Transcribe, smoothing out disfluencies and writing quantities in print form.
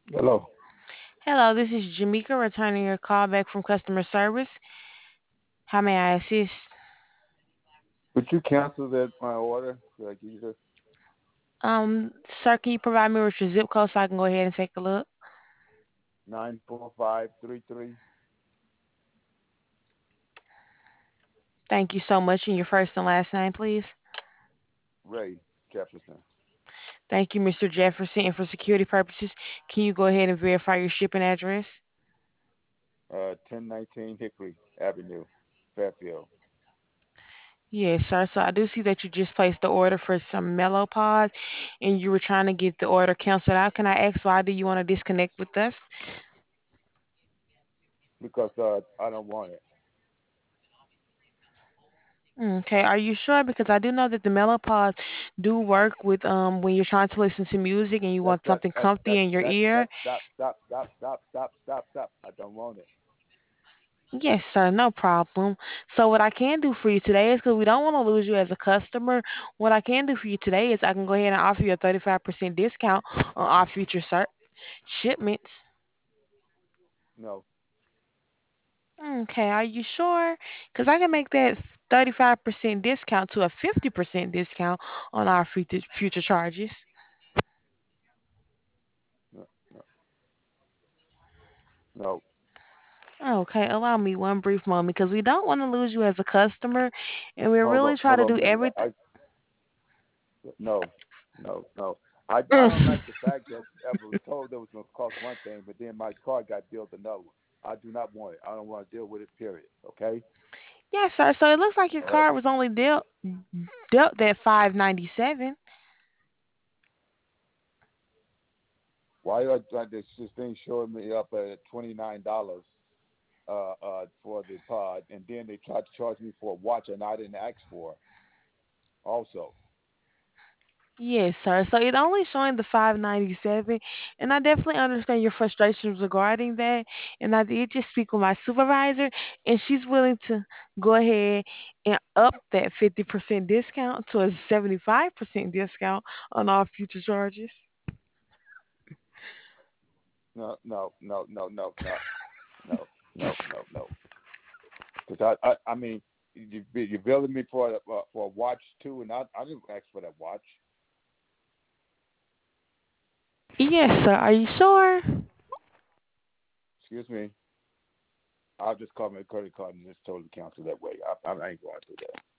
Hello. Hello, this is Jamaica returning your call back from customer service. How may I assist? Would you cancel that my order? Should I give you the Sir, can you provide me with your zip code so I can go ahead and take a look? 94533 Thank you so much. And your first and last name, please. Ray Jefferson? Thank you, Mr. Jefferson. And for security purposes, can you go ahead and verify your shipping address? 1019 Hickory Avenue, Fairfield. Yes, sir. So I do see that you just placed the order for some Mellow Pod and you were trying to get the order canceled out. Can I ask why do you want to disconnect with us? Because I don't want it. Okay, are you sure? Because I do know that the Melopods do work with when you're trying to listen to music and you That want that something that comfy that in your that ear. that stop. I don't want it. Yes, sir, no problem. So what I can do for you today is because we don't want to lose you as a customer. What I can do for you today is I can go ahead and offer you a 35% discount on all future shipments. No, Okay, are you sure? Because I can make that 35% discount to a 50% discount on our future charges. no, no, no. Okay, allow me one brief moment because we don't want to lose you as a customer, and we're really trying Hold to on, do baby. everything. No, no. I don't like the fact that I was told that was going to cost one thing, but then my car got billed another one. I do not want it. I don't want to deal with it. Period. Okay. Yes, sir. So it looks like your All right. card was only dealt that 597. Why are this thing showing me up at $29 for the pod, and then they tried to charge me for a watch and I didn't ask for also. Yes, sir. So it only showing the 597, and I definitely understand your frustrations regarding that. And I did just speak with my supervisor, and she's willing to go ahead and up that 50% discount to a 75% discount on all future charges. No. Because I mean, you're billing me for a watch too, and I didn't ask for that watch. Yes, sir. Are you sure? Excuse me. I'll just call my credit card and just totally cancel that way. I ain't going through that.